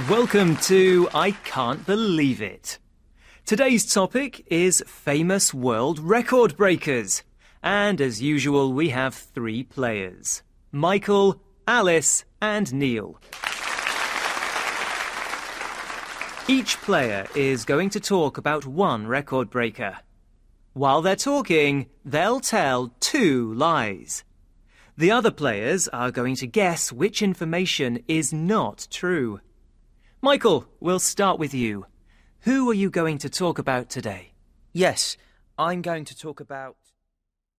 Welcome to I Can't Believe It. Today's topic is famous world record breakers. And as usual, we have 3 players. Michael, Alice and Neil. Each player is going to talk about one record breaker. While they're talking, they'll tell 2 lies. The other players are going to guess which information is not true. Michael, we'll start with you. Who are you going to talk about today? Yes, I'm going to talk about